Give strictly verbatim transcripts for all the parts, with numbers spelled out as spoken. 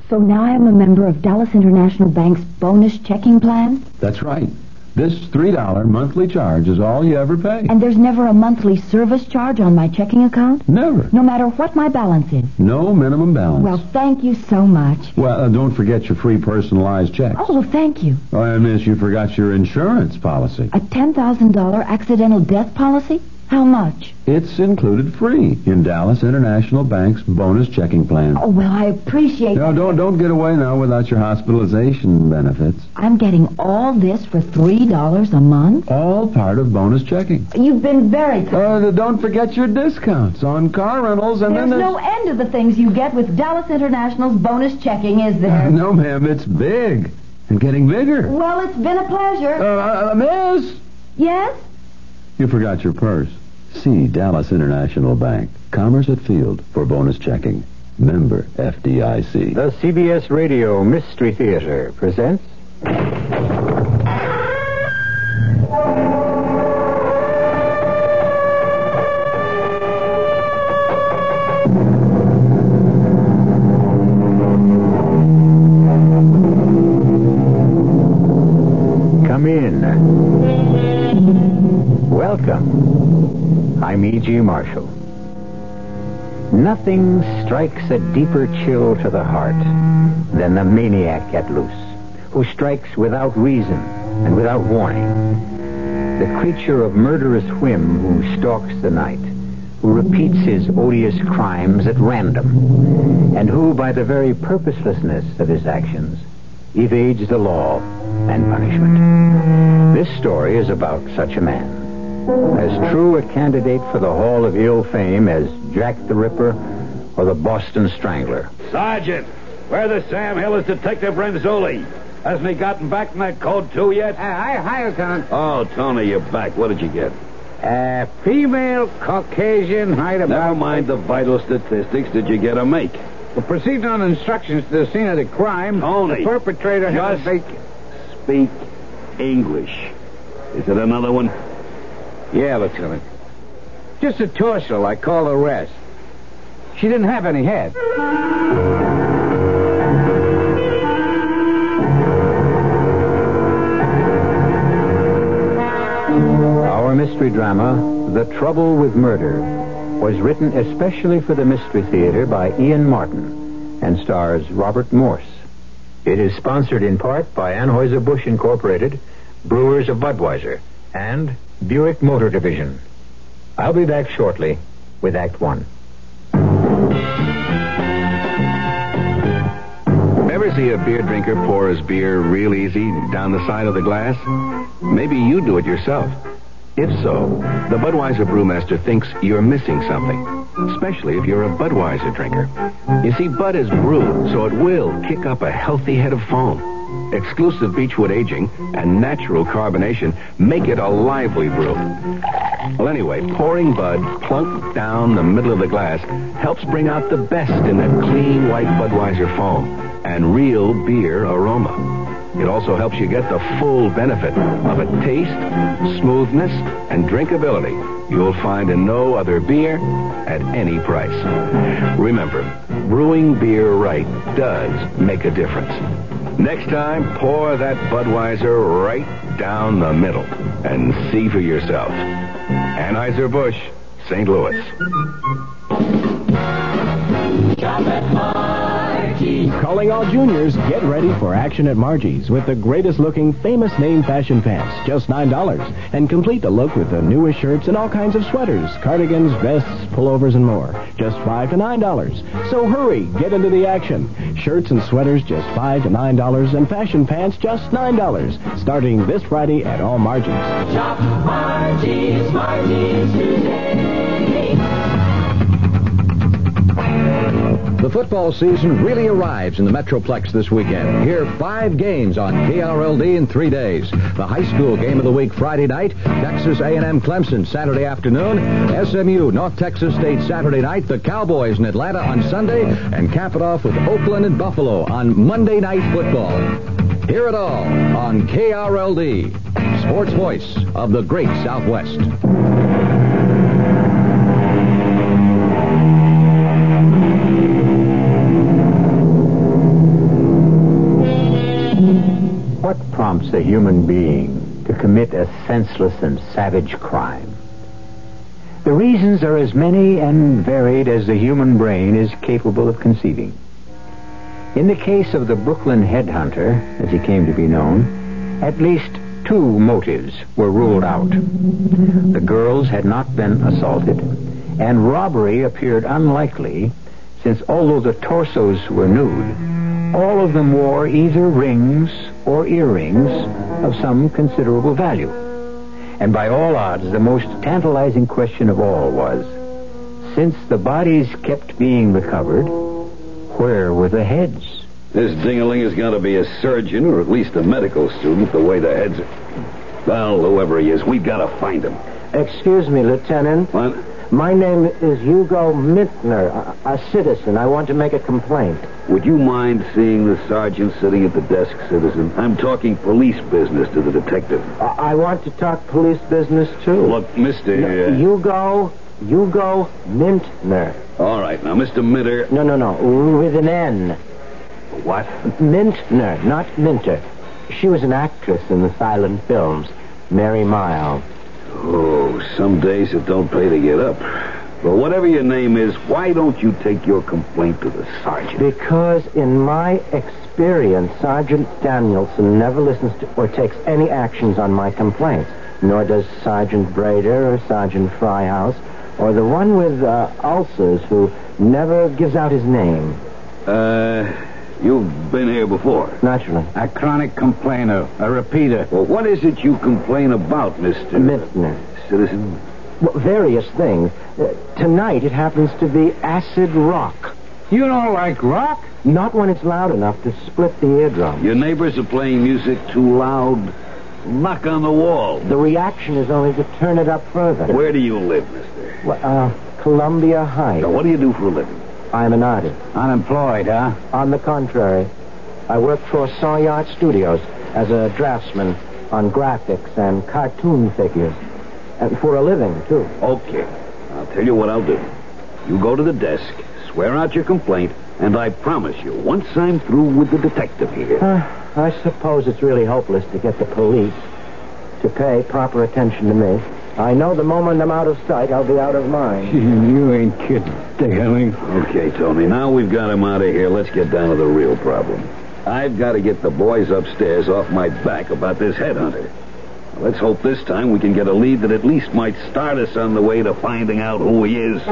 So now I'm a member of Dallas International Bank's bonus checking plan? That's right. This three dollar monthly charge is all you ever pay. And there's never a monthly service charge on my checking account? Never. No matter what my balance is? No minimum balance. Well, thank you so much. Well, uh, don't forget your free personalized checks. Oh, well, thank you. Oh, and miss, you forgot your insurance policy. A ten thousand dollars accidental death policy? How much? It's included free in Dallas International Bank's bonus checking plan. Oh, well, I appreciate No, that. don't don't get away now without your hospitalization benefits. I'm getting all this for three dollars a month? All part of bonus checking. You've been very kind. Uh, don't forget your discounts on car rentals, and There's then no end to the things you get with Dallas International's bonus checking, is there? No, ma'am, it's big and getting bigger. Well, it's been a pleasure. Uh, uh, miss, Yes? you forgot your purse. See Dallas International Bank, Commerce at Field for bonus checking. Member F D I C. The C B S Radio Mystery Theater presents... Come in. Welcome. I'm E G. Marshall. Nothing strikes a deeper chill to the heart than the maniac at loose, who strikes without reason and without warning. The creature of murderous whim who stalks the night, who repeats his odious crimes at random, and who, by the very purposelessness of his actions, evades the law and punishment. This story is about such a man. As true a candidate for the Hall of Ill Fame as Jack the Ripper or the Boston Strangler. Sergeant, where the Sam Hill is Detective Renzulli. Hasn't he gotten back from that code two yet? Uh, hi, hi, Lieutenant. Oh, Tony, you're back. What did you get? Uh, female Caucasian, height about... Never mind the vital statistics. Did you get a make? Well, proceeding on instructions to the scene of the crime, Tony, the perpetrator has just vac- speak English. Is it another one? Yeah, Lieutenant. Just a torso, like call the rest. She didn't have any head. Our mystery drama, The Trouble with Murder, was written especially for the Mystery Theater by Ian Martin and stars Robert Morse. It is sponsored in part by Anheuser-Busch Incorporated, Brewers of Budweiser, and Buick Motor Division. I'll be back shortly with Act One. Ever see a beer drinker pour his beer real easy down the side of the glass? Maybe you do it yourself. If so, the Budweiser brewmaster thinks you're missing something, especially if you're a Budweiser drinker. You see, Bud is brewed, so it will kick up a healthy head of foam. Exclusive beechwood aging and natural carbonation make it a lively brew. Well, anyway, pouring Bud plunk down the middle of the glass helps bring out the best in that clean white Budweiser foam and real beer aroma. It also helps you get the full benefit of a taste, smoothness, and drinkability you'll find in no other beer at any price. Remember, brewing beer right does make a difference. Next time, pour that Budweiser right down the middle and see for yourself. Anheuser-Busch, Saint Louis. Shop at Margie's. Calling all juniors, get ready for action at Margie's with the greatest looking famous name fashion pants, just nine dollars. And complete the look with the newest shirts and all kinds of sweaters, cardigans, vests, pullovers, and more. Just five to nine dollars. So hurry, get into the action. Shirts and sweaters just five to nine dollars, and fashion pants just nine dollars. Starting this Friday at all Margie's. Shop Margie's, Margie's today. The football season really arrives in the Metroplex this weekend. Here, five games on K R L D in three days. The high school game of the week Friday night, Texas A and M Clemson Saturday afternoon, S M U North Texas State Saturday night, the Cowboys in Atlanta on Sunday, and cap it off with Oakland and Buffalo on Monday Night Football. Hear it all on K R L D, sports voice of the great Southwest. prompts a human being to commit a senseless and savage crime? The reasons are as many and varied as the human brain is capable of conceiving. In the case of the Brooklyn headhunter, as he came to be known, at least two motives were ruled out. The girls had not been assaulted, and robbery appeared unlikely, since although the torsos were nude, all of them wore either rings or earrings of some considerable value. And by all odds, the most tantalizing question of all was, since the bodies kept being recovered, where were the heads? This ding-a-ling is going to be a surgeon or at least a medical student, the way the heads are. Well, whoever he is, we've got to find him. Excuse me, Lieutenant. What? My name is Hugo Mintner, a, a citizen. I want to make a complaint. Would you mind seeing the sergeant sitting at the desk, citizen? I'm talking police business to the detective. I, I want to talk police business, too. Look, Mister No, Uh... Hugo, Hugo Mintner. All right, now, Mister Minter... No, no, no, with an N. What? Mintner, not Minter. She was an actress in the silent films. Mary Miles. Oh, some days it don't pay to get up. Well, whatever your name is, why don't you take your complaint to the sergeant? Because in my experience, Sergeant Danielson never listens to or takes any actions on my complaints. Nor does Sergeant Brader or Sergeant Fryhouse or the one with uh, ulcers who never gives out his name. Uh, you've been here before. Naturally. A chronic complainer, a repeater. Well, what is it you complain about, Mister Mintner. Citizen? Well, various things. Uh, tonight it happens to be acid rock. You don't like rock? Not when it's loud enough to split the eardrum. Your neighbors are playing music too loud. Knock on the wall. The reaction is only to turn it up further. Where do you live, mister? Well, uh, Columbia Heights. Now, what do you do for a living? I'm an artist. Unemployed, huh? On the contrary, I work for Sawyer Studios as a draftsman on graphics and cartoon figures. And for a living, too. Okay. I'll tell you what I'll do. You go to the desk, swear out your complaint, and I promise you, once I'm through with the detective here... Uh, I suppose it's really hopeless to get the police to pay proper attention to me. I know the moment I'm out of sight, I'll be out of mind. You ain't kidding, Ding-a-ling. Okay, Tony, now we've got him out of here. Let's get down to the real problem. I've got to get the boys upstairs off my back about this headhunter. Let's hope this time we can get a lead that at least might start us on the way to finding out who he is.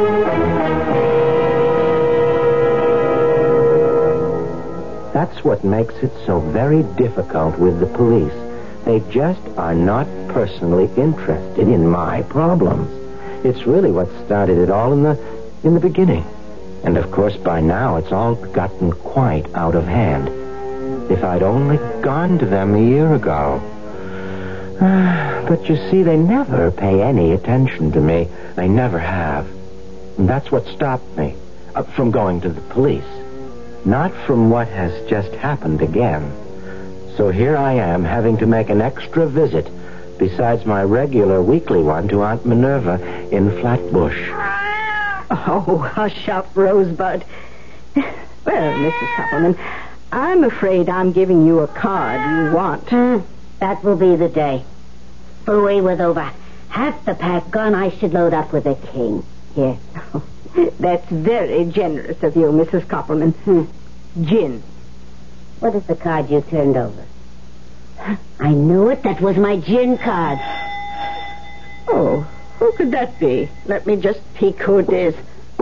That's what makes it so very difficult with the police. They just are not personally interested in my problems. It's really what started it all in the in the beginning. And of course by now it's all gotten quite out of hand. If I'd only gone to them a year ago. But you see, they never pay any attention to me. They never have. And that's what stopped me uh, from going to the police. Not from what has just happened again. So here I am, having to make an extra visit, besides my regular weekly one, to Aunt Minerva in Flatbush. Oh, hush up, Rosebud. Well, Missus Suppleman, I'm afraid I'm giving you a card you want. Hmm, that will be the day. Away with over half the pack gone, I should load up with a king. Here. That's very generous of you, Missus Koppelman. Hmm. Gin. What is the card you turned over? I knew it. That was my gin card. Oh, who could that be? Let me just peek who it is.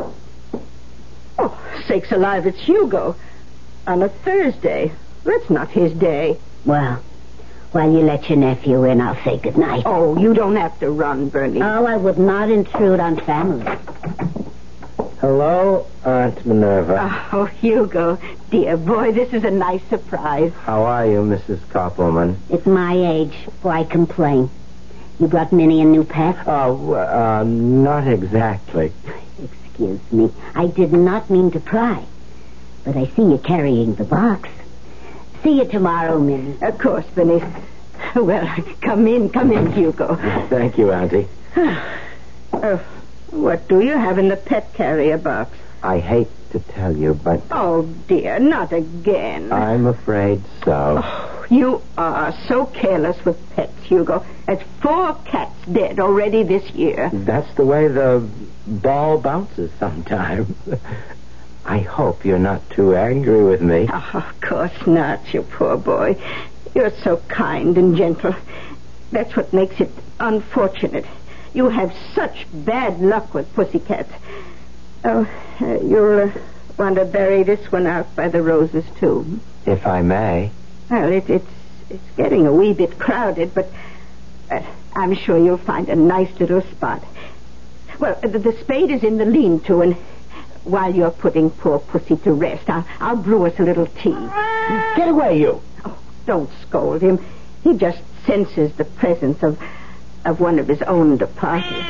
Oh, sakes alive, it's Hugo. On a Thursday. That's not his day. Well, while you let your nephew in, I'll say goodnight. Oh, you don't have to run, Bernie. Oh, I would not intrude on family. Hello, Aunt Minerva. Oh, Hugo. Dear boy, this is a nice surprise. How are you, Missus Koppelman? It's my age. Why complain? You brought Minnie a new pet? Oh, uh, not exactly. Excuse me. I did not mean to pry. But I see you carrying the box. See you tomorrow, Minnie. Of course, Benny. Well, come in, come in, Hugo. Thank you, Auntie. Oh, what do you have in the pet carrier box? I hate to tell you, but... Oh, dear, not again. I'm afraid so. Oh, You are so careless with pets, Hugo. There's four cats dead already this year. That's the way the ball bounces sometimes. I hope you're not too angry with me. Oh, of course not, you poor boy. You're so kind and gentle. That's what makes it unfortunate. You have such bad luck with pussycats. Oh, uh, you'll uh, want to bury this one out by the roses, too. If I may. Well, it, it's it's getting a wee bit crowded, but uh, I'm sure you'll find a nice little spot. Well, the, the spade is in the lean-to, and while you're putting poor Pussy to rest, I'll, I'll brew us a little tea. Get away, you! Oh, don't scold him. He just senses the presence of of one of his own departed.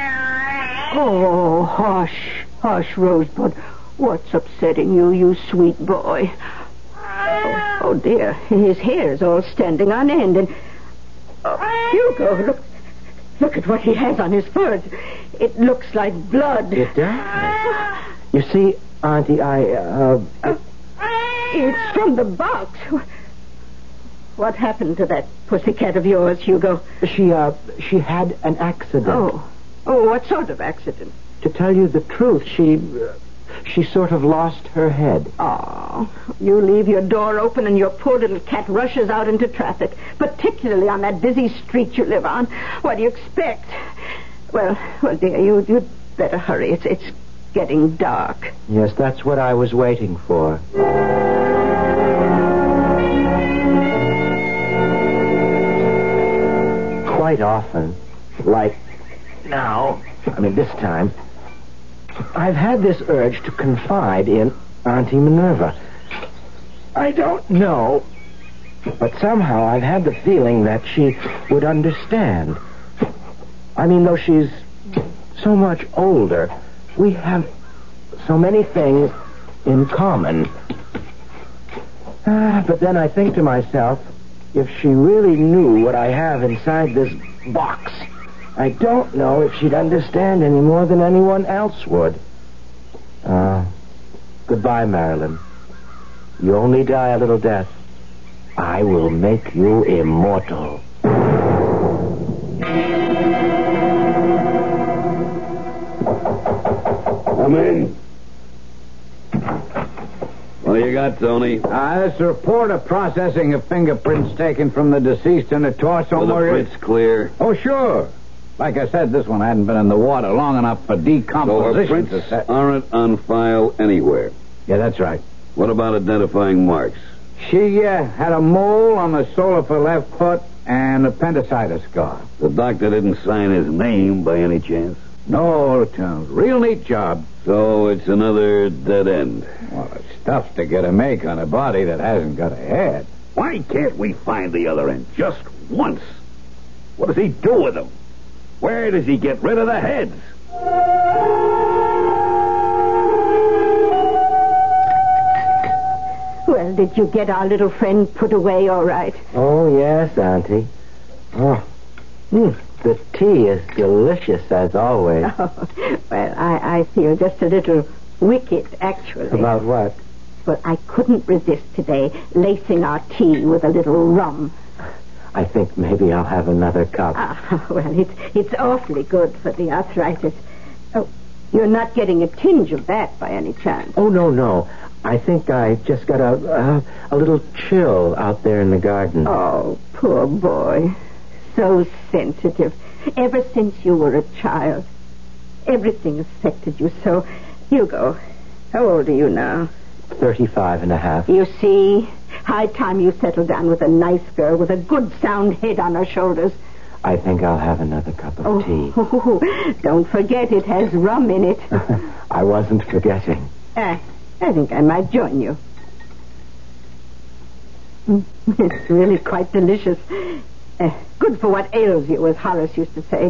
Oh, hush, hush, Rosebud. What's upsetting you, you sweet boy? Oh, oh dear, his hair's all standing on end, and oh, Hugo, look, look at what he has on his fur. It looks like blood. It does. You see, Auntie, I uh, uh it's from the box. What happened to that pussycat of yours, Hugo? She, uh, she had an accident. Oh. Oh, what sort of accident? To tell you the truth, she, uh, she sort of lost her head. Oh, you leave your door open and your poor little cat rushes out into traffic, particularly on that busy street you live on. What do you expect? Well, well, dear, you, you'd better hurry. It's, it's getting dark. Yes, that's what I was waiting for. Quite often, like now, I mean this time, I've had this urge to confide in Auntie Minerva. I don't know, but somehow I've had the feeling that she would understand. I mean, though she's so much older, we have so many things in common. Ah, but then I think to myself, if she really knew what I have inside this box, I don't know if she'd understand any more than anyone else would. Uh, goodbye, Marilyn. You only die a little death. I will make you immortal. Come in. What do you got, Tony? Uh, it's a report of processing of fingerprints taken from the deceased in the torso. Are the prints clear? Oh, sure. Like I said, this one hadn't been in the water long enough for decomposition. So her prints to set... aren't on file anywhere. Yeah, that's right. What about identifying marks? She uh, had a mole on the sole of her left foot and appendicitis scar. The doctor didn't sign his name by any chance? No, it's a real neat job. So it's another dead end. Well, it's tough to get a make on a body that hasn't got a head. Why can't we find the other end just once? What does he do with them? Where does he get rid of the heads? Well, did you get our little friend put away all right? Oh, yes, Auntie. Oh, mm, the tea is delicious as always. Oh, well, I, I feel just a little wicked, actually. About what? But I couldn't resist today lacing our tea with a little rum. I think maybe I'll have another cup. Ah, well, it's, it's awfully good for the arthritis. Oh, you're not getting a tinge of that by any chance? Oh, no, no. I think I just got a, uh, a little chill out there in the garden. Oh, poor boy. So sensitive. Ever since you were a child. Everything affected you so. Hugo, how old are you now? Thirty-five and a half. You see, high time you settle down with a nice girl with a good sound head on her shoulders. I think I'll have another cup of oh, tea. Oh, don't forget it has rum in it. I wasn't forgetting. Uh, I think I might join you. It's really quite delicious. Uh, good for what ails you, as Horace used to say.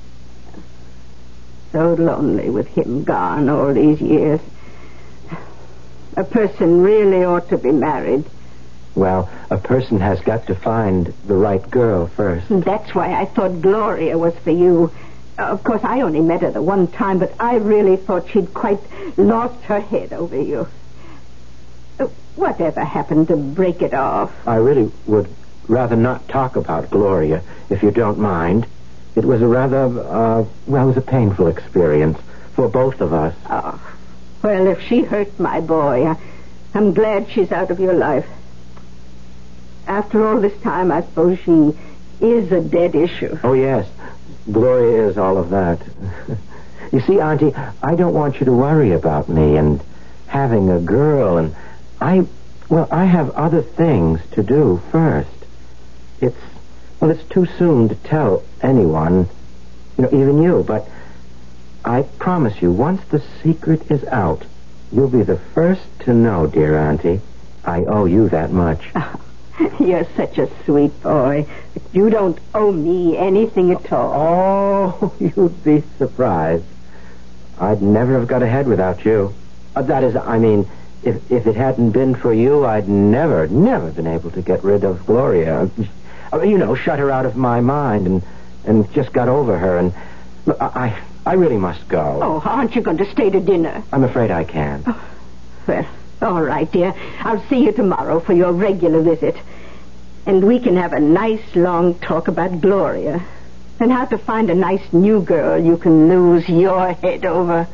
So lonely with him gone all these years. A person really ought to be married. Well, a person has got to find the right girl first. That's why I thought Gloria was for you. Of course, I only met her the one time, but I really thought she'd quite lost her head over you. Uh, whatever happened to break it off? I really would rather not talk about Gloria, if you don't mind. It was a rather, uh, well, it was a painful experience for both of us. Oh, well, if she hurt my boy, I, I'm glad she's out of your life. After all this time, I suppose she is a dead issue. Oh, yes. Gloria is all of that. You see, Auntie, I don't want you to worry about me and having a girl, and I, well, I have other things to do first. It's, well, it's too soon to tell anyone, you know, even you, but I promise you, once the secret is out, you'll be the first to know, dear Auntie. I owe you that much. You're such a sweet boy. You don't owe me anything at all. Oh, you'd be surprised. I'd never have got ahead without you. Uh, that is, I mean, if if it hadn't been for you, I'd never, never been able to get rid of Gloria. Uh, you know, shut her out of my mind and and just got over her. And look, I I really must go. Oh, aren't you going to stay to dinner? I'm afraid I can't. Oh, well, all right, dear. I'll see you tomorrow for your regular visit. And we can have a nice long talk about Gloria and how to find a nice new girl you can lose your head over.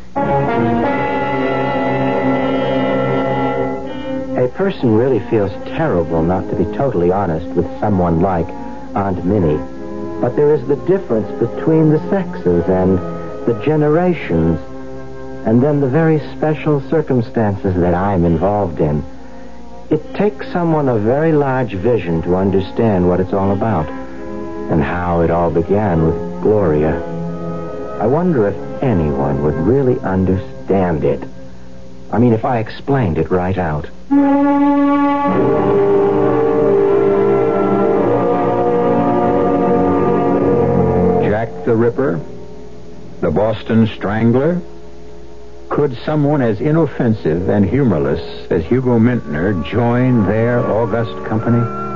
A person really feels terrible not to be totally honest with someone like Aunt Minnie. But there is the difference between the sexes and the generations, and then the very special circumstances that I'm involved in. It takes someone of very large vision to understand what it's all about, and how it all began with Gloria. I wonder if anyone would really understand it. I mean, if I explained it right out. Jack the Ripper? The Boston Strangler? Could someone as inoffensive and humorless as Hugo Mintner join their august company?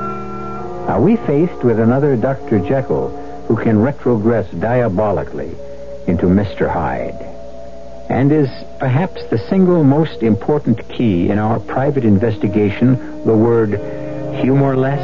Are we faced with another Doctor Jekyll who can retrogress diabolically into Mister Hyde? And is perhaps the single most important key in our private investigation the word humorless?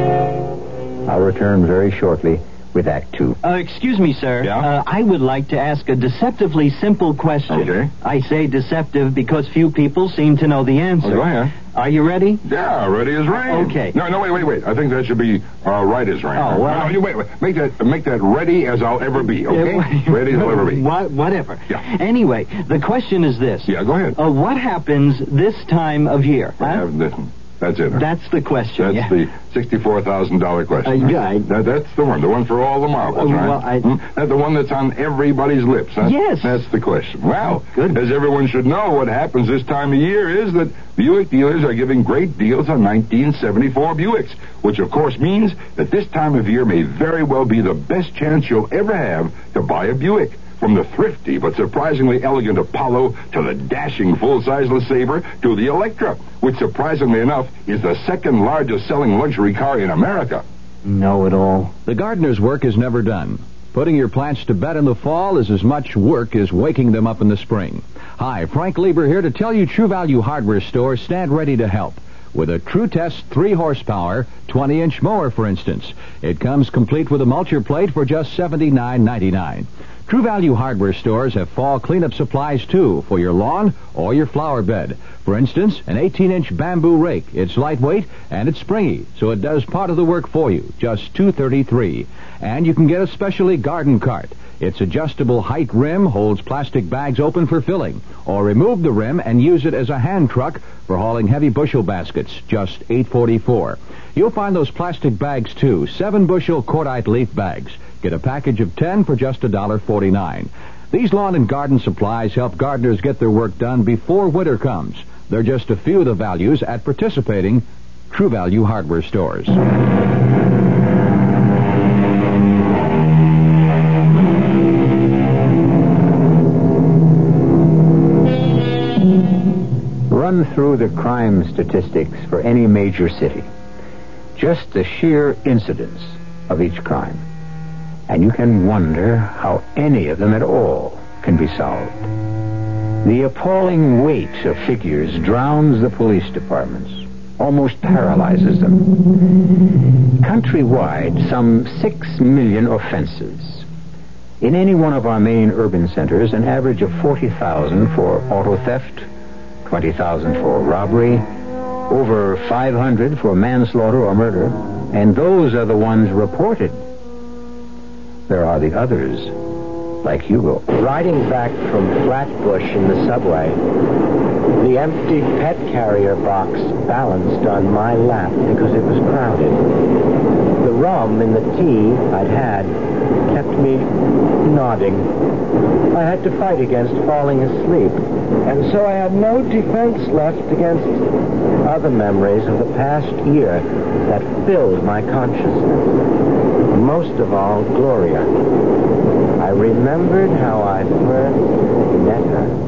I'll return very shortly with Act Two. Uh, excuse me, sir. Yeah? Uh, I would like to ask a deceptively simple question. Okay. I say deceptive because few people seem to know the answer. Oh, go ahead. Are you ready? Yeah, ready as rain. Okay. No, no, wait, wait, wait. I think that should be uh, right as rain. Oh, well, No, no, you wait, wait. Make that, make that ready as I'll ever be, okay? Uh, Ready as I'll ever be. What, whatever. Yeah. Anyway, the question is this. Yeah, go ahead. Uh, what happens this time of year? I Huh? have this. That's it. Huh? That's the question. That's yeah. the sixty-four thousand dollars question. Uh, huh? yeah, I- That, that's the one. The one for all the marbles, Uh, right? well, I- Hmm? That's the one that's on everybody's lips, huh? Yes. That's the question. Well, Good. as everyone should know, what happens this time of year is that Buick dealers are giving great deals on nineteen seventy-four Buicks, which of course means that this time of year may very well be the best chance you'll ever have to buy a Buick. From the thrifty but surprisingly elegant Apollo to the dashing full-size LeSabre to the Electra, which surprisingly enough is the second largest selling luxury car in America. Know it all. The gardener's work is never done. Putting your plants to bed in the fall is as much work as waking them up in the spring. Hi, Frank Lieber here to tell you True Value Hardware stores stand ready to help. With a True Test three horsepower, twenty inch mower, for instance. It comes complete with a mulcher plate for just seventy-nine ninety-nine. True Value Hardware stores have fall cleanup supplies, too, for your lawn or your flower bed. For instance, an eighteen inch bamboo rake. It's lightweight and it's springy, so it does part of the work for you. Just two thirty-three. And you can get a specialty garden cart. Its adjustable height rim holds plastic bags open for filling. Or remove the rim and use it as a hand truck for hauling heavy bushel baskets. Just eight forty-four. You'll find those plastic bags, too. Seven bushel cordite leaf bags. Get a package of ten for just one dollar forty-nine. These lawn and garden supplies help gardeners get their work done before winter comes. They're just a few of the values at participating True Value Hardware stores. Run through the crime statistics for any major city. Just the sheer incidence of each crime. And you can wonder how any of them at all can be solved. The appalling weight of figures drowns the police departments, almost paralyzes them. Countrywide, some six million offenses. In any one of our main urban centers, an average of forty thousand for auto theft, twenty thousand for robbery, over five hundred for manslaughter or murder, and those are the ones reported. There are the others, like Hugo. Riding back from Flatbush in the subway, the empty pet carrier box balanced on my lap because it was crowded. The rum in the tea I'd had kept me nodding. I had to fight against falling asleep, and so I had no defense left against other memories of the past year that filled my consciousness. Most of all, Gloria. I remembered how I first met her.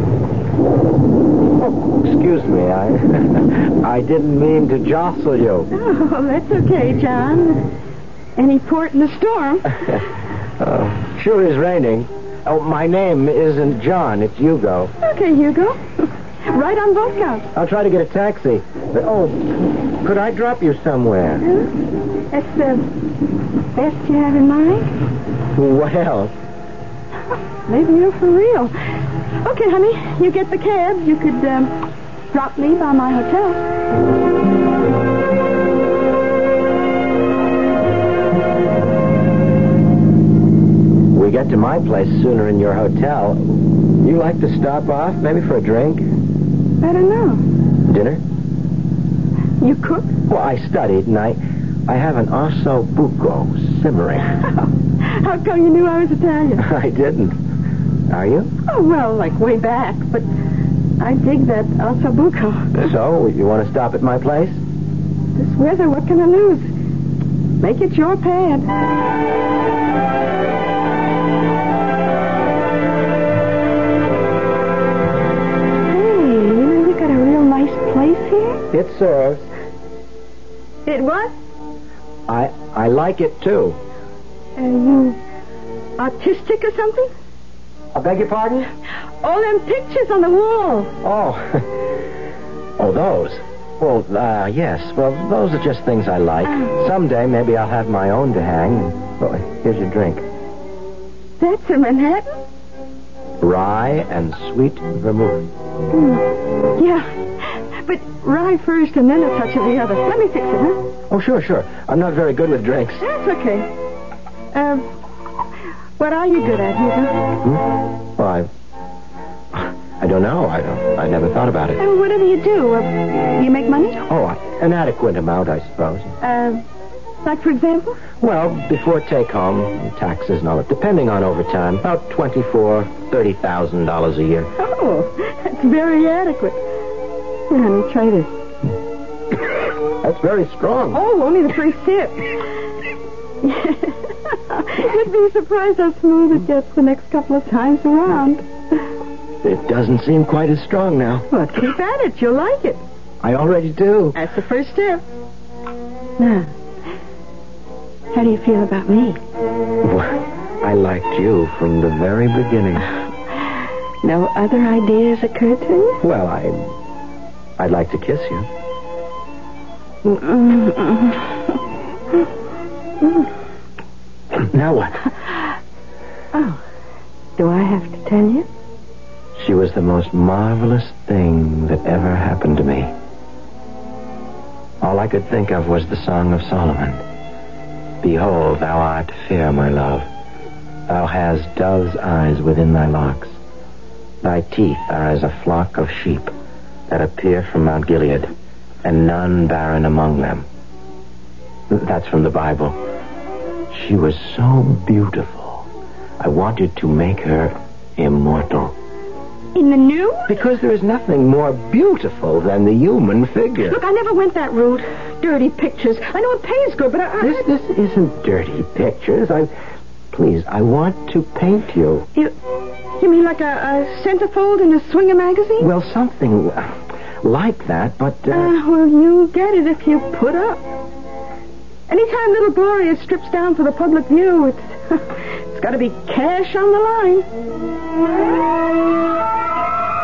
Oh, excuse me. I I didn't mean to jostle you. Oh, that's okay, John. Any port in the storm? uh, sure is raining. Oh, my name isn't John. It's Hugo. Okay, Hugo. Right on both counts. I'll try to get a taxi. But, oh, could I drop you somewhere? Huh? That's the best you have in mind? What else? Maybe you're for real. Okay, honey, you get the cab. You could um, drop me by my hotel. We get to my place sooner in your hotel. You like to stop off, maybe for a drink? I don't know. Dinner? You cook? Well, I studied, and I, I have an osso buco simmering. How come you knew I was Italian? I didn't. Are you? Oh, well, like way back, but I dig that osso buco. So, you want to stop at my place? This weather, what can I lose? Make it your pad. Here? It serves. It what? I I like it too. Are you autistic or something? I beg your pardon? All them pictures on the wall. Oh. Oh, those. Well, uh, yes. Well, those are just things I like. Oh. Someday, maybe I'll have my own to hang. Oh, here's your drink. That's a Manhattan? Rye and sweet vermouth. Mm. Yeah. But rye first and then a touch of the other. Let me fix it, huh? Oh, sure, sure. I'm not very good with drinks. That's okay. Um, what are you good at, Hugo? Hmm? Well, I... I don't know. I don't, I never thought about it. Uh, whatever you do, uh, you make money? Oh, an adequate amount, I suppose. Uh, like, for example? Well, before take-home, taxes and all that, depending on overtime, about twenty-four thousand dollars, thirty thousand dollars a year. Oh, that's very adequate. Here, honey, try this. That's very strong. Oh, only the first sip. You'd be surprised how smooth it gets the next couple of times around. It doesn't seem quite as strong now. Well, keep at it. You'll like it. I already do. That's the first step. Now, how do you feel about me? Well, I liked you from the very beginning. No other ideas occurred to you? Well, I... I'd like to kiss you. Now what? Oh, do I have to tell you? She was the most marvelous thing that ever happened to me. All I could think of was the Song of Solomon. Behold, thou art fair, my love. Thou hast dove's eyes within thy locks. Thy teeth are as a flock of sheep that appear from Mount Gilead, and none barren among them. That's from the Bible. She was so beautiful. I wanted to make her immortal. In the new? Because there is nothing more beautiful than the human figure. Look, I never went that route. Dirty pictures. I know it pays good, but I... I... This, this isn't dirty pictures. I... Please, I want to paint you. You... You mean like a, a centerfold in a swinger magazine? Well, something like that, but... Uh... Uh, well, you get it if you put up. Anytime little Gloria strips down for the public view, it's it's got to be cash on the line.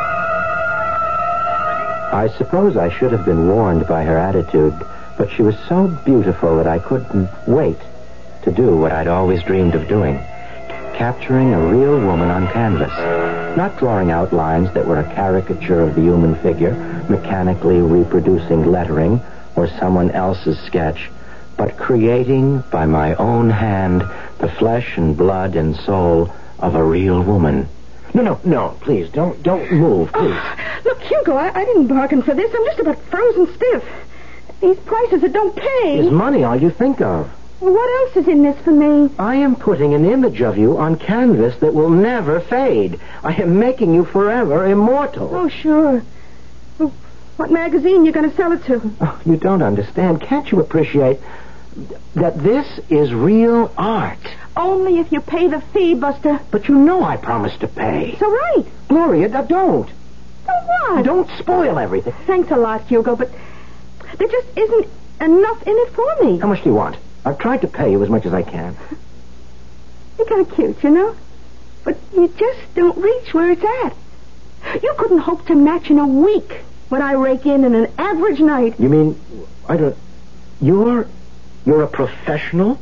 I suppose I should have been warned by her attitude, but she was so beautiful that I couldn't wait to do what I'd always dreamed of doing. Capturing a real woman on canvas. Not drawing outlines that were a caricature of the human figure, mechanically reproducing lettering or someone else's sketch, but creating by my own hand the flesh and blood and soul of a real woman. No, no, no, please, don't don't move, please. Oh, look, Hugo, I, I didn't bargain for this. I'm just about frozen stiff. These prices that don't pay. Is money all you think of? What else is in this for me? I am putting an image of you on canvas that will never fade. I am making you forever immortal. Oh, sure. Well, what magazine you going to sell it to? Oh, you don't understand. Can't you appreciate that this is real art? Only if you pay the fee, Buster. But you know I promised to pay. So right. Gloria, d- don't. So what? Don't spoil everything. Thanks a lot, Hugo, but there just isn't enough in it for me. How much do you want? I've tried to pay you as much as I can. You're kind of cute, you know? But you just don't reach where it's at. You couldn't hope to match in a week what I rake in in an average night. You mean, I don't... You're... You're a professional?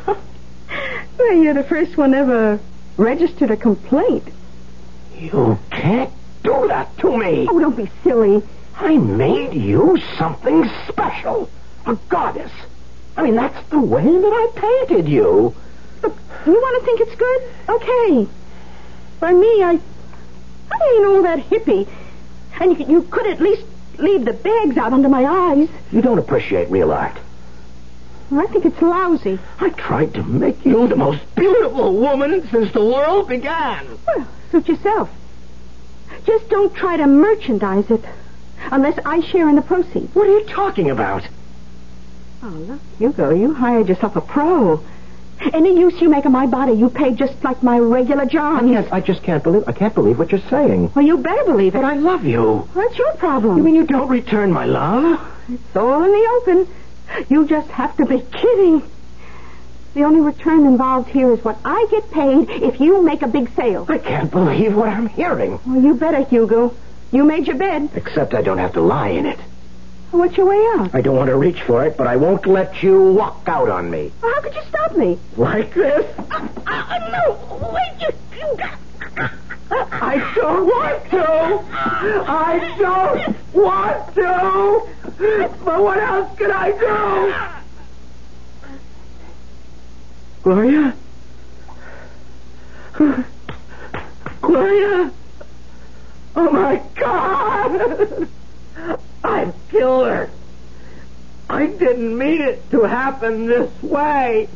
Well, you're the first one ever registered a complaint. You can't do that to me. Oh, don't be silly. I made you something special. A goddess. I mean, that's the way that I painted you. Look, you want to think it's good? Okay. By me, I... I ain't all that hippie. And you, you could at least leave the bags out under my eyes. You don't appreciate real art. I think it's lousy. I tried to make you the most beautiful woman since the world began. Well, suit yourself. Just don't try to merchandise it unless I share in the proceeds. What are you talking about? Oh, look, Hugo, you hired yourself a pro. Any use you make of my body, you pay just like my regular John. I can't, I just can't believe, I can't believe what you're saying. Well, you better believe it. But I love you. That's your problem. You mean you don't return my love? It's all in the open. You just have to be kidding. The only return involved here is what I get paid if you make a big sale. I can't believe what I'm hearing. Well, you better, Hugo. You made your bed. Except I don't have to lie in it. What's your way out? I don't want to reach for it, but I won't let you walk out on me. Well, how could you stop me? Like this? Uh, uh, no, wait, you... you got... I don't want to. I don't want to. But what else can I do? Gloria? Gloria? Oh, my God. I've killed her. I didn't mean it to happen this way.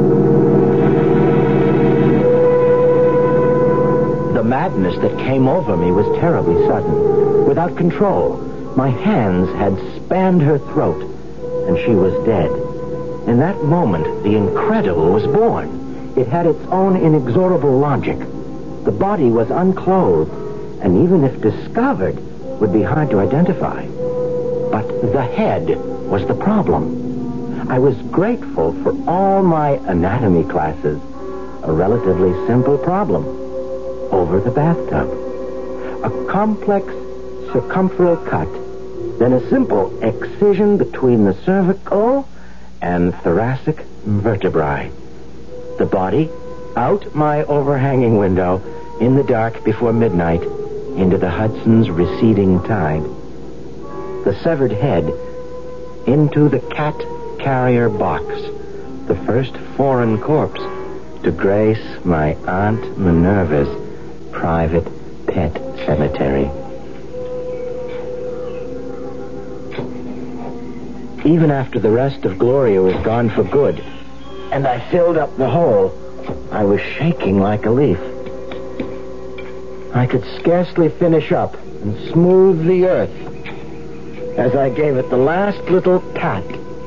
The madness that came over me was terribly sudden. Without control, my hands had spanned her throat, and she was dead. In that moment, the incredible was born. It had its own inexorable logic. The body was unclothed, and even if discovered, would be hard to identify. But the head was the problem. I was grateful for all my anatomy classes. A relatively simple problem. Over the bathtub. A complex circumferential cut, then a simple excision between the cervical and thoracic vertebrae. The body, out my overhanging window, in the dark before midnight, into the Hudson's receding tide. The severed head, into the cat carrier box, the first foreign corpse to grace my Aunt Minerva's private pet cemetery. Even after the rest of Gloria was gone for good, and I filled up the hole, I was shaking like a leaf. I could scarcely finish up and smooth the earth as I gave it the last little pat.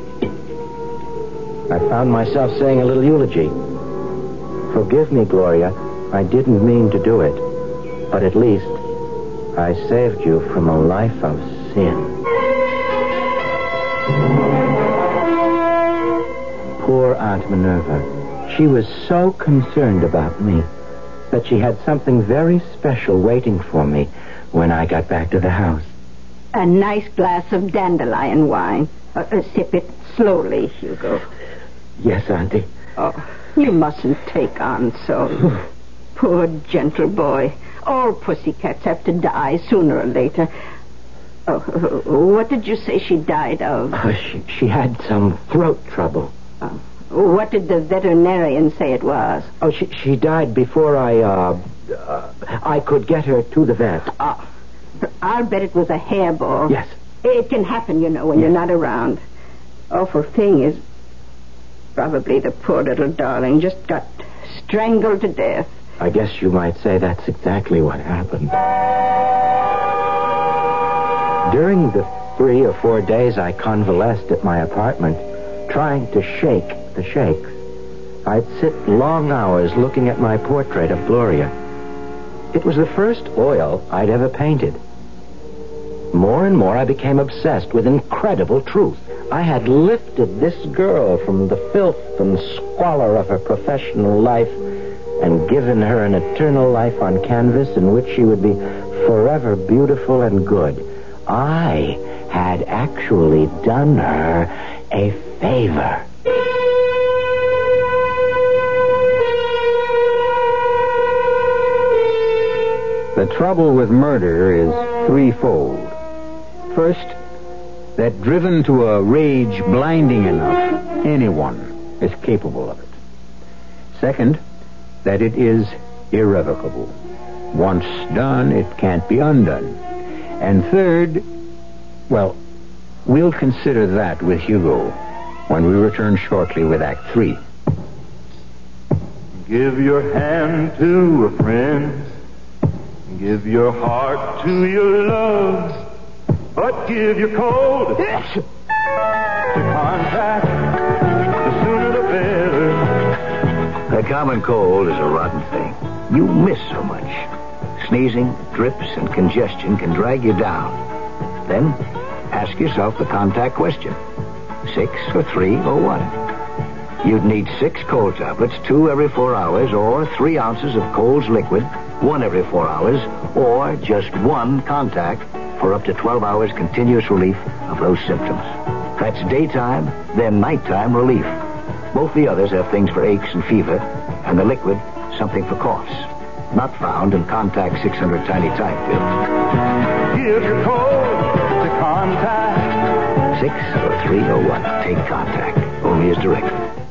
I found myself saying a little eulogy. Forgive me, Gloria. I didn't mean to do it. But at least I saved you from a life of sin. Poor Aunt Minerva. She was so concerned about me that she had something very special waiting for me when I got back to the house. A nice glass of dandelion wine. Uh, uh, sip it slowly, Hugo. Yes, Auntie. Oh, you mustn't take on so. Poor gentle boy. All pussycats have to die sooner or later. Oh, what did you say she died of? Uh, she, she had some throat trouble. Oh. What did the veterinarian say it was? Oh, she she died before I, uh, uh I could get her to the vet. Oh, I'll bet it was a hairball. Yes. It can happen, you know, when yes. you're not around. Awful thing is, probably the poor little darling just got strangled to death. I guess you might say that's exactly what happened. During the three or four days I convalesced at my apartment, trying to shake the shakes, I'd sit long hours looking at my portrait of Gloria. It was the first oil I'd ever painted. More and more I became obsessed with incredible truth. I had lifted this girl from the filth and squalor of her professional life and given her an eternal life on canvas in which she would be forever beautiful and good. I had actually done her a favor. The trouble with murder is threefold. First, that driven to a rage blinding enough, anyone is capable of it. Second, that it is irrevocable. Once done, it can't be undone. And third, well, we'll consider that with Hugo when we return shortly with Act Three. Give your hand to a friend. Give your heart to your love. But give your cold to contact. The sooner the better. The common cold is a rotten thing. You miss so much. Sneezing, drips, and congestion can drag you down. Then, ask yourself the contact question. Six or three or one? You'd need six cold tablets, two every four hours, or three ounces of Cold's liquid, one every four hours, or just one contact for up to twelve hours continuous relief of those symptoms. That's daytime, then nighttime relief. Both the others have things for aches and fever, and the liquid, something for coughs. Not found in Contact six hundred Tiny Time pills. Give your code to Contact. Six or three or one. Take Contact. Only as directed.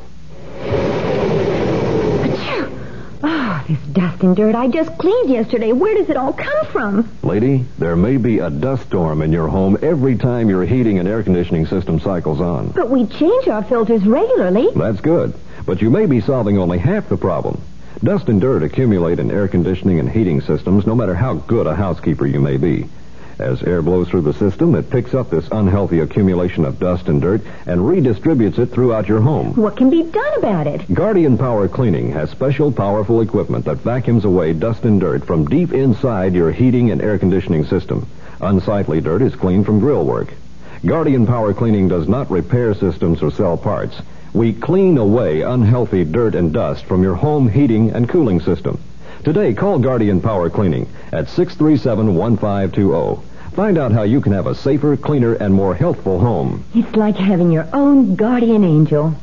Oh, this dust and dirt I just cleaned yesterday. Where does it all come from? Lady, there may be a dust storm in your home every time your heating and air conditioning system cycles on. But we change our filters regularly. That's good. But you may be solving only half the problem. Dust and dirt accumulate in air conditioning and heating systems no matter how good a housekeeper you may be. As air blows through the system, it picks up this unhealthy accumulation of dust and dirt and redistributes it throughout your home. What can be done about it? Guardian Power Cleaning has special powerful equipment that vacuums away dust and dirt from deep inside your heating and air conditioning system. Unsightly dirt is cleaned from grill work. Guardian Power Cleaning does not repair systems or sell parts. We clean away unhealthy dirt and dust from your home heating and cooling system. Today, call Guardian Power Cleaning at six three seven, one five two zero. Find out how you can have a safer, cleaner, and more healthful home. It's like having your own guardian angel.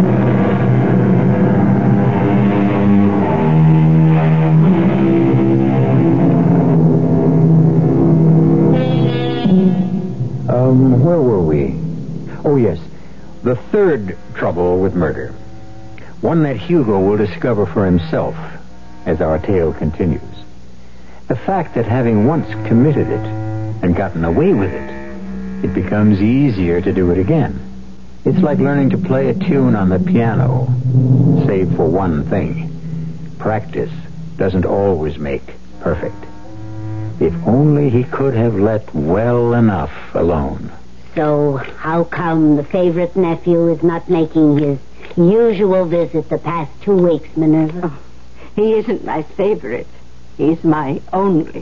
Um, where were we? Oh, yes. The third trouble with murder. One that Hugo will discover for himself as our tale continues. The fact that having once committed it and gotten away with it, it becomes easier to do it again. It's like learning to play a tune on the piano, save for one thing. Practice doesn't always make perfect. If only he could have let well enough alone. So, how come the favorite nephew is not making his usual visit the past two weeks, Minerva? Oh, he isn't my favorite. He's my only.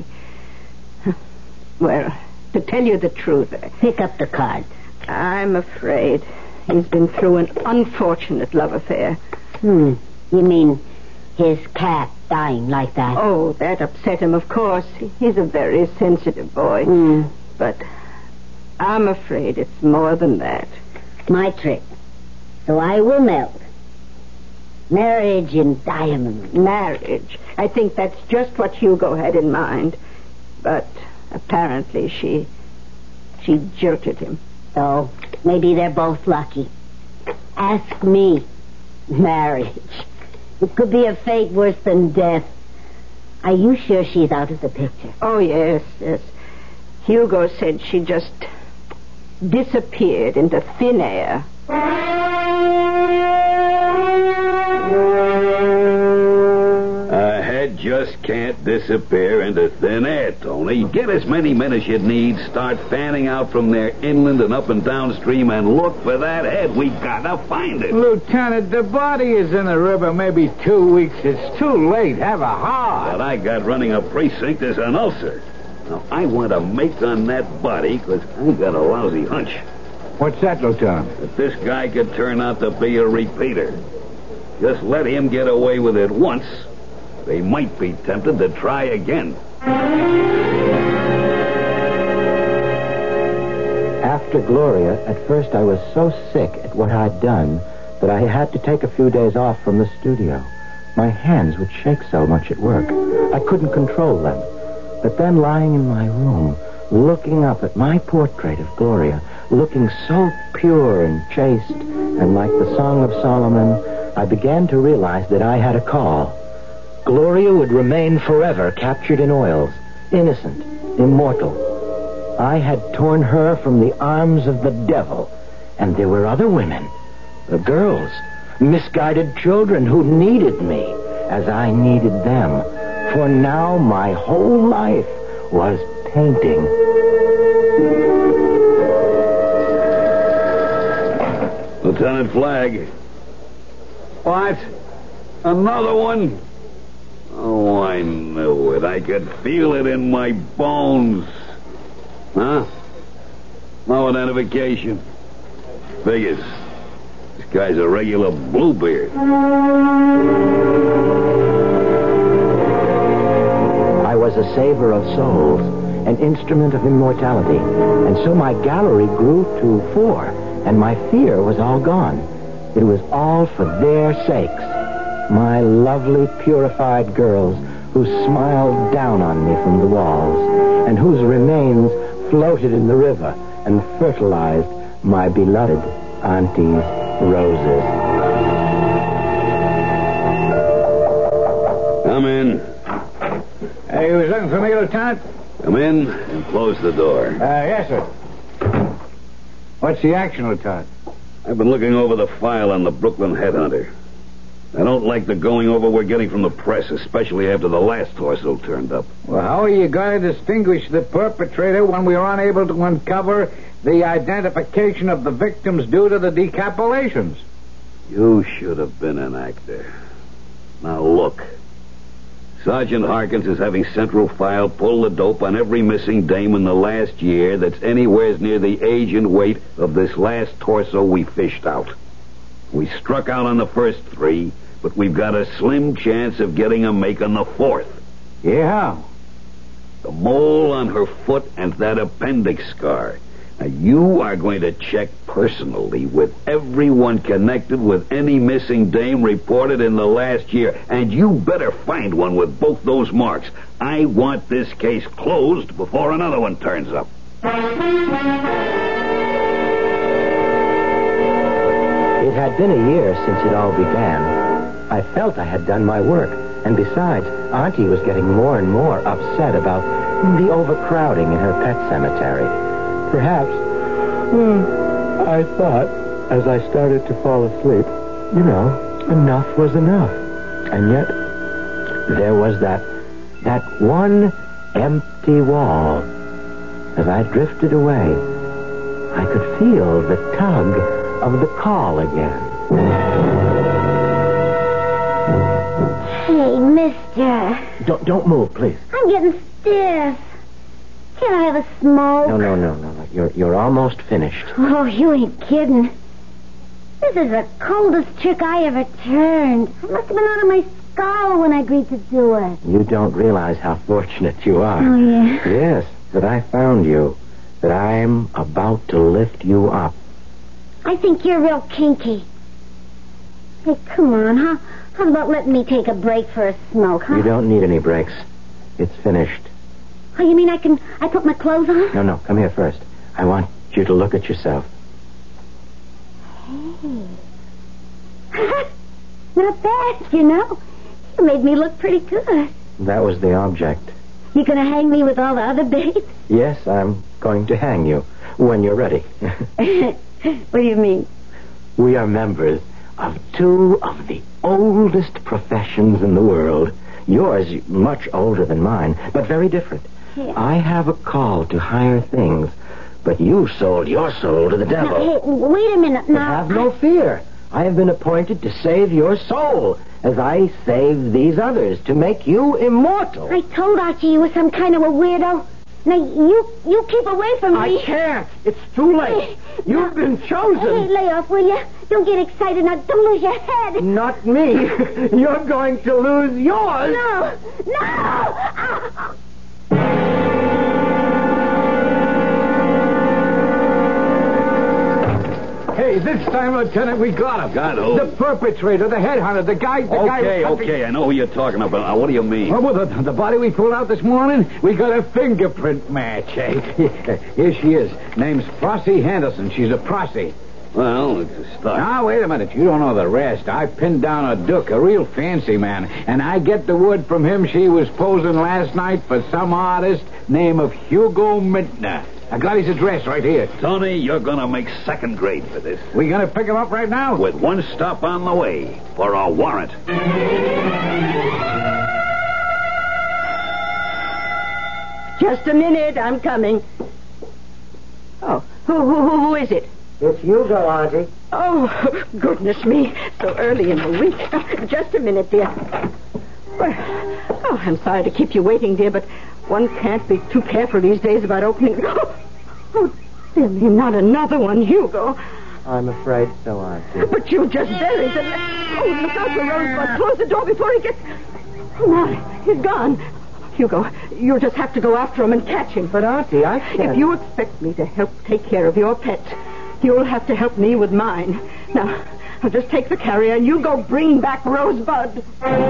Well, to tell you the truth... Pick up the card. I'm afraid he's been through an unfortunate love affair. Hmm. You mean his cat dying like that? Oh, that upset him, of course. He's a very sensitive boy. Hmm. But I'm afraid it's more than that. My trick. So I will melt. Marriage in diamonds. Marriage. I think that's just what Hugo had in mind. But apparently she... she jilted him. So maybe they're both lucky. Ask me. Marriage. It could be a fate worse than death. Are you sure she's out of the picture? Oh, yes, yes. Hugo said she just disappeared into thin air. A head just can't disappear into thin air, Tony. Get as many men as you need, start fanning out from there inland and up and downstream, and look for that head. We gotta find it. Lieutenant, the body is in the river maybe two weeks. It's too late. Have a heart. What I got running a precinct is an ulcer. Now, I want to make on that body because I got a lousy hunch. What's that, Lieutenant? That this guy could turn out to be a repeater. Just let him get away with it once. They might be tempted to try again. After Gloria, at first I was so sick at what I'd done that I had to take a few days off from the studio. My hands would shake so much at work. I couldn't control them. But then lying in my room, looking up at my portrait of Gloria, looking so pure and chaste, and like the Song of Solomon, I began to realize that I had a call. Gloria would remain forever captured in oils, innocent, immortal. I had torn her from the arms of the devil, and there were other women, the girls, misguided children who needed me as I needed them. For now my whole life was painting. Lieutenant Flagg. What? Another one? Oh, I knew it. I could feel it in my bones. Huh? No identification. Figures. This guy's a regular Bluebeard. I was a saver of souls, an instrument of immortality, and so my gallery grew to four, and my fear was all gone. It was all for their sakes. My lovely, purified girls who smiled down on me from the walls, and whose remains floated in the river and fertilized my beloved auntie's roses. Come in. Hey, you was looking for me, Lieutenant? Come in and close the door. Uh, yes, sir. What's the action, Lieutenant? I've been looking over the file on the Brooklyn headhunter. I don't like the going over we're getting from the press, especially after the last torso turned up. Well, how are you going to distinguish the perpetrator when we are unable to uncover the identification of the victims due to the decapitations? You should have been an actor. Now look. Sergeant Harkins is having Central File pull the dope on every missing dame in the last year that's anywhere near the age and weight of this last torso we fished out. We struck out on the first three, but we've got a slim chance of getting a make on the fourth. Yeah? The mole on her foot and that appendix scar. Now, you are going to check personally with everyone connected with any missing dame reported in the last year, and you better find one with both those marks. I want this case closed before another one turns up. It had been a year since it all began. I felt I had done my work, and besides, Auntie was getting more and more upset about the overcrowding in her pet cemetery. Perhaps, hmm, I thought, as I started to fall asleep, you know, enough was enough. And yet, there was that, that one empty wall. As I drifted away, I could feel the tug of the call again. Hey, mister. Don't, don't move, please. I'm getting stiff. Can I have a smoke? No, no, no, no, no. You're, you're almost finished. Oh, you ain't kidding. This is the coldest trick I ever turned. I must have been out of my skull when I agreed to do it. You don't realize how fortunate you are. Oh, yeah? Yes, that I found you. that I'm about to lift you up. I think you're real kinky. Hey, come on, huh? How about letting me take a break for a smoke, huh? You don't need any breaks. It's finished. Oh, you mean I can... I put my clothes on? No, no, come here first. I want you to look at yourself. Hey. Not bad, you know. You made me look pretty good. That was the object. You gonna hang me with all the other babes? Yes, I'm going to hang you when you're ready. What do you mean? We are members of two of the oldest professions in the world. Yours much older than mine, but very different. Yeah. I have a call to higher things, but you sold your soul to the devil. Now, hey, wait a minute. But Now, have no fear. I have been appointed to save your soul, as I saved these others, to make you immortal. I told Archie you were some kind of a weirdo. Now, you you keep away from me. I can't. It's too late. You've been chosen. Hey, lay off, will you? Don't get excited. Now, don't lose your head. Not me. You're going to lose yours. No. No. Ah. Hey, this time, Lieutenant, we got him. Got who? The perpetrator, the headhunter, the guy... The guy Okay, who cut the- okay, I know who you're talking about. Now, what do you mean? Oh, well, the, the body we pulled out this morning, we got a fingerprint match, eh? Here she is. Name's Flossie Henderson. She's a prossy. Well, it's a start. Now, wait a minute. You don't know the rest. I pinned down a Duke, a real fancy man, and I get the word from him she was posing last night for some artist named of Hugo Mintner. I got his address right here. Tony, you're gonna make second grade for this. We gonna pick him up right now? With one stop on the way for a warrant. Just a minute, I'm coming. Oh, who, who, who, who is it? It's Hugo, Auntie. Oh, goodness me. So early in the week. Just a minute, dear. Well, oh, I'm sorry to keep you waiting, dear, but one can't be too careful these days about opening... Oh, oh dear me, not another one, Hugo. I'm afraid so, Auntie. But you just buried the... Oh, look out for Rosebud. Close the door before he gets... Oh, my, he's gone. Hugo, you'll just have to go after him and catch him. But, Auntie, I can't... If you expect me to help take care of your pet, you'll have to help me with mine. Now, I'll just take the carrier and you go bring back Rosebud.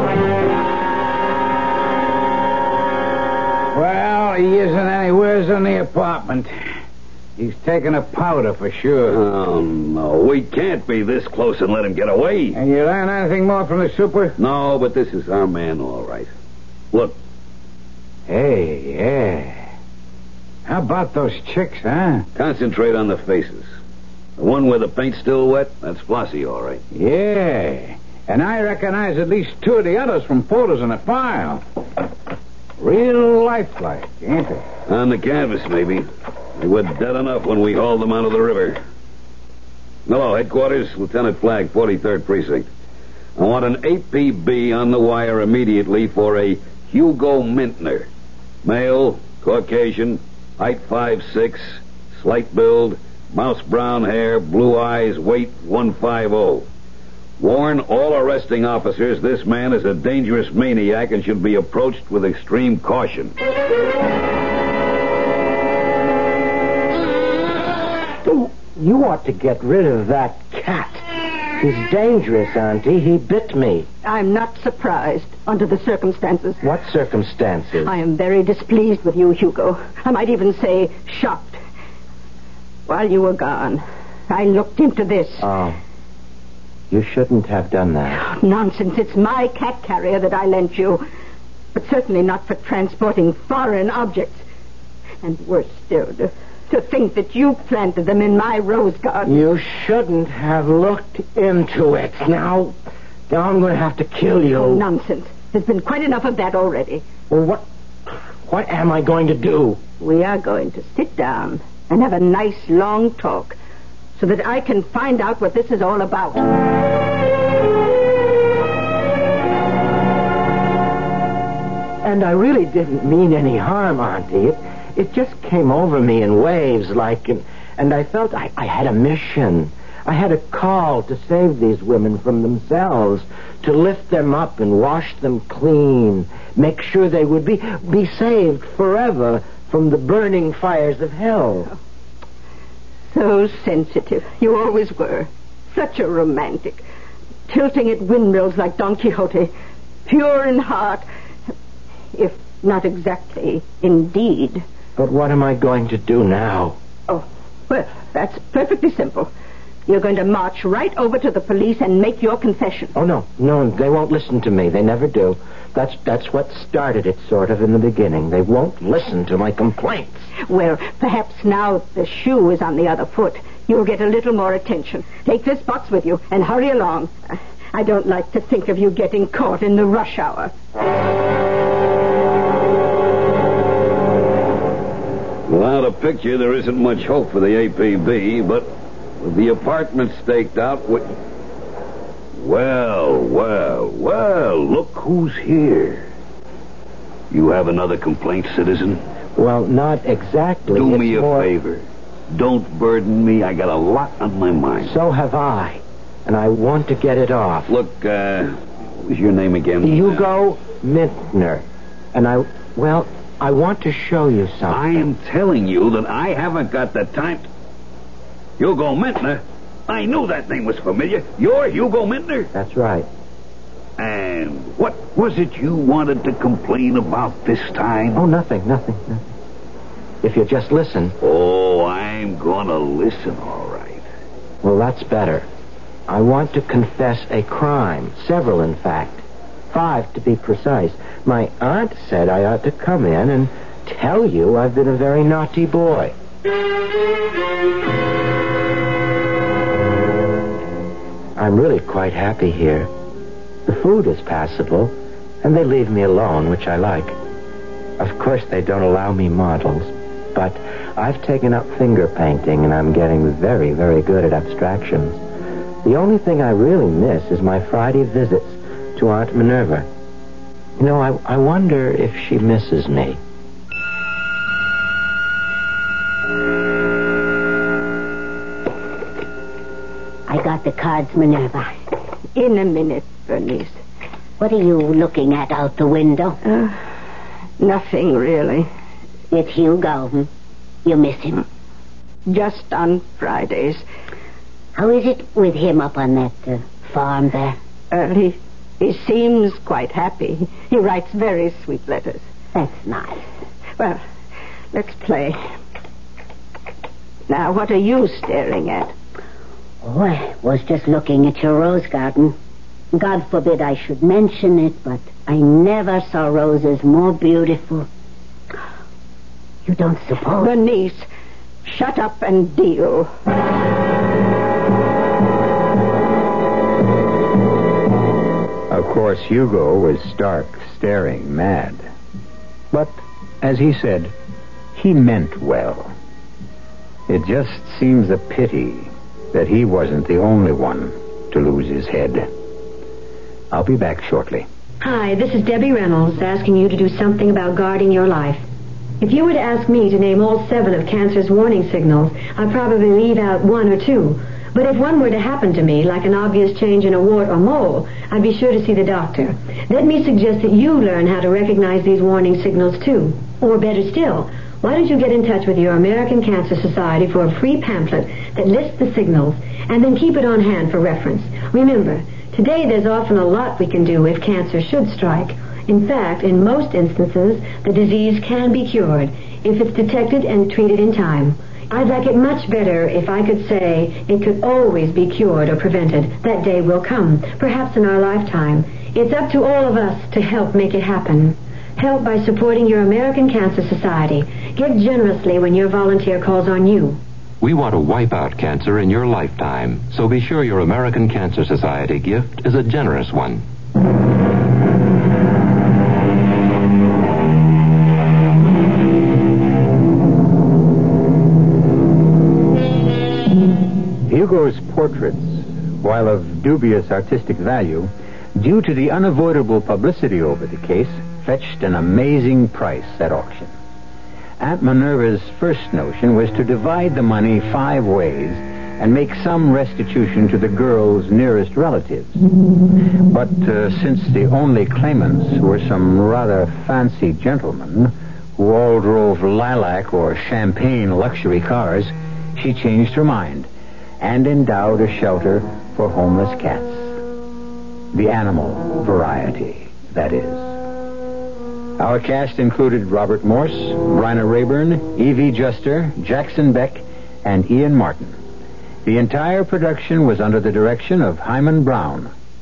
Well, he isn't anywheres in the apartment. He's taking a powder for sure. Oh, no. We can't be this close and let him get away. And you learn anything more from the super? No, but this is our man, all right. Look. Hey, yeah. How about those chicks, huh? Concentrate on the faces. The one where the paint's still wet, that's Flossie, all right. Yeah. And I recognize at least two of the others from photos in the file. Real lifelike, ain't they? On the canvas, maybe. They were dead enough when we hauled them out of the river. Hello, headquarters, Lieutenant Flagg, forty-third Precinct. I want an A P B on the wire immediately for a Hugo Mintner. Male, Caucasian, height five six, slight build, mouse brown hair, blue eyes, weight one fifty. Warn all arresting officers this man is a dangerous maniac and should be approached with extreme caution. You ought to get rid of that cat. He's dangerous, Auntie. He bit me. I'm not surprised under the circumstances. What circumstances? I am very displeased with you, Hugo. I might even say shocked. While you were gone, I looked into this. Oh. You shouldn't have done that. Nonsense. It's my cat carrier that I lent you. But certainly not for transporting foreign objects. And worse still, to, to think that you planted them in my rose garden. You shouldn't have looked into it. Now, now I'm going to have to kill you. Oh, nonsense. There's been quite enough of that already. Well, what, what am I going to do? We are going to sit down and have a nice long talk so that I can find out what this is all about. And I really didn't mean any harm, Auntie. It, it just came over me in waves, like, and, and I felt I, I had a mission. I had a call to save these women from themselves, to lift them up and wash them clean, make sure they would be, be saved forever from the burning fires of hell. So sensitive. You always were. Such a romantic. Tilting at windmills like Don Quixote. Pure in heart. If not exactly in deed. But what am I going to do now? Oh, well, that's perfectly simple. You're going to march right over to the police and make your confession. Oh, no. No, they won't listen to me. They never do. That's that's what started it, sort of, in the beginning. They won't listen to my complaints. Well, perhaps now the shoe is on the other foot. You'll get a little more attention. Take this box with you and hurry along. I don't like to think of you getting caught in the rush hour. Without a picture, there isn't much hope for the A P B, but with the apartment staked out, we... Well, well, well, look who's here. You have another complaint, citizen? Well, not exactly. Do it's me a more... favor. Don't burden me. I got a lot on my mind. So have I. And I want to get it off. Look, uh, what was your name again? Hugo Mintner. And I, well, I want to show you something. I am telling you that I haven't got the time to... Hugo Mintner? I knew that name was familiar. You're Hugo Mintner? That's right. And what was it you wanted to complain about this time? Oh, nothing, nothing, nothing. If you just listen. Oh, I'm gonna listen, all right. Well, that's better. I want to confess a crime. Several, in fact. Five, to be precise. My aunt said I ought to come in and tell you I've been a very naughty boy. I'm really quite happy here. The food is passable, and they leave me alone, which I like. Of course, they don't allow me models, but I've taken up finger painting, and I'm getting very, very good at abstractions. The only thing I really miss is my Friday visits to Aunt Minerva. You know, I, I wonder if she misses me. I got the cards, Minerva. In a minute, Bernice. What are you looking at out the window? Uh, nothing, really. It's Hugo. Hmm? You miss him? Just on Fridays. How is it with him up on that uh, farm there? Uh, he, he seems quite happy. He writes very sweet letters. That's nice. Well, let's play. Now, what are you staring at? Oh, I was just looking at your rose garden. God forbid I should mention it, but I never saw roses more beautiful. You don't suppose... Bernice, shut up and deal. Of course, Hugo was stark, staring mad. But, as he said, he meant well. It just seems a pity that he wasn't the only one to lose his head. I'll be back shortly. Hi, this is Debbie Reynolds asking you to do something about guarding your life. If you were to ask me to name all seven of cancer's warning signals, I'd probably leave out one or two. But if one were to happen to me, like an obvious change in a wart or mole, I'd be sure to see the doctor. Let me suggest that you learn how to recognize these warning signals, too. Or better still, why don't you get in touch with your American Cancer Society for a free pamphlet that lists the signals, and then keep it on hand for reference. Remember, today there's often a lot we can do if cancer should strike. In fact, in most instances, the disease can be cured if it's detected and treated in time. I'd like it much better if I could say it could always be cured or prevented. That day will come, perhaps in our lifetime. It's up to all of us to help make it happen. Help by supporting your American Cancer Society. Give generously when your volunteer calls on you. We want to wipe out cancer in your lifetime, so be sure your American Cancer Society gift is a generous one. Hugo's portraits, while of dubious artistic value, due to the unavoidable publicity over the case, fetched an amazing price at auction. Aunt Minerva's first notion was to divide the money five ways and make some restitution to the girl's nearest relatives. But uh, since the only claimants were some rather fancy gentlemen who all drove lilac or champagne luxury cars, she changed her mind and endowed a shelter for homeless cats. The animal variety, that is. Our cast included Robert Morse, Bryna Rayburn, Evie Juster, Jackson Beck, and Ian Martin. The entire production was under the direction of Hyman Brown.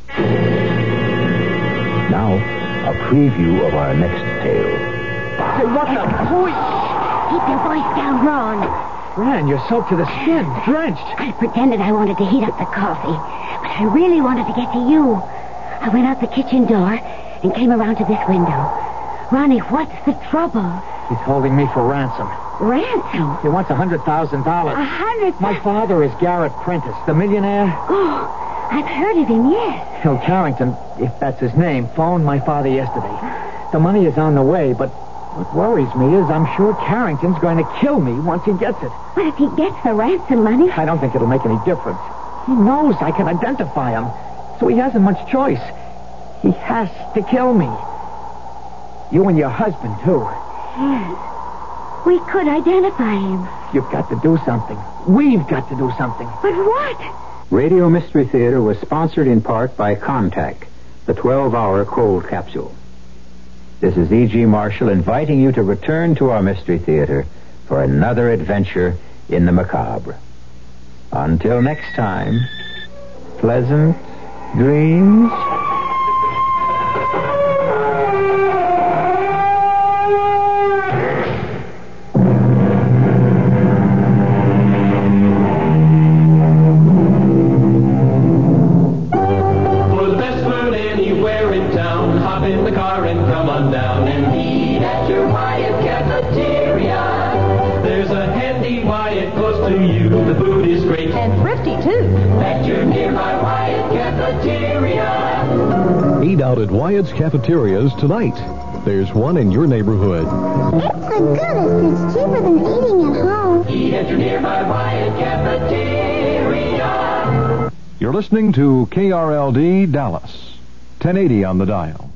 Now, a preview of our next tale. Hey, what the? Wait! Keep your voice down, Ron. Ran, you're soaked to the skin, drenched. I pretended I wanted to heat up the coffee, but I really wanted to get to you. I went out the kitchen door and came around to this window. Ronnie, what's the trouble? He's holding me for ransom. Ransom? He wants a hundred thousand dollars. A hundred? My father is Garrett Prentice, the millionaire. Oh, I've heard of him, yes. Phil Carrington, if that's his name, phoned my father yesterday. The money is on the way, but what worries me is I'm sure Carrington's going to kill me once he gets it. But if he gets the ransom money... I don't think it'll make any difference. He knows I can identify him, so he hasn't much choice. He has to kill me. You and your husband, too. Yes. We could identify him. You've got to do something. We've got to do something. But what? Radio Mystery Theater was sponsored in part by Contact, the twelve-hour cold capsule. This is E G. Marshall inviting you to return to our Mystery Theater for another adventure in the macabre. Until next time, pleasant dreams. Eat out at Wyatt's Cafeterias tonight. There's one in your neighborhood. It's the goodest. It's cheaper than eating at home. Eat at your nearby Wyatt Cafeteria. You're listening to K R L D Dallas, ten eighty on the dial.